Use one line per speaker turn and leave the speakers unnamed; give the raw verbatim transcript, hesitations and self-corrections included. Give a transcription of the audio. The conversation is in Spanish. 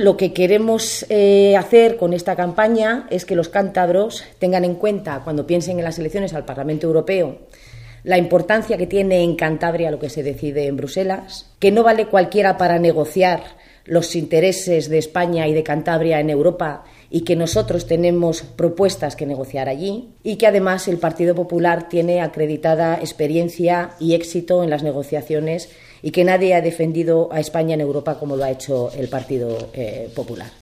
lo que queremos eh, hacer con esta campaña es que los cántabros tengan en cuenta, cuando piensen en las elecciones al Parlamento Europeo, la importancia que tiene en Cantabria lo que se decide en Bruselas, que no vale cualquiera para negociar los intereses de España y de Cantabria en Europa y que nosotros tenemos propuestas que negociar allí y que además el Partido Popular tiene acreditada experiencia y éxito en las negociaciones y que nadie ha defendido a España en Europa como lo ha hecho el Partido eh, Popular.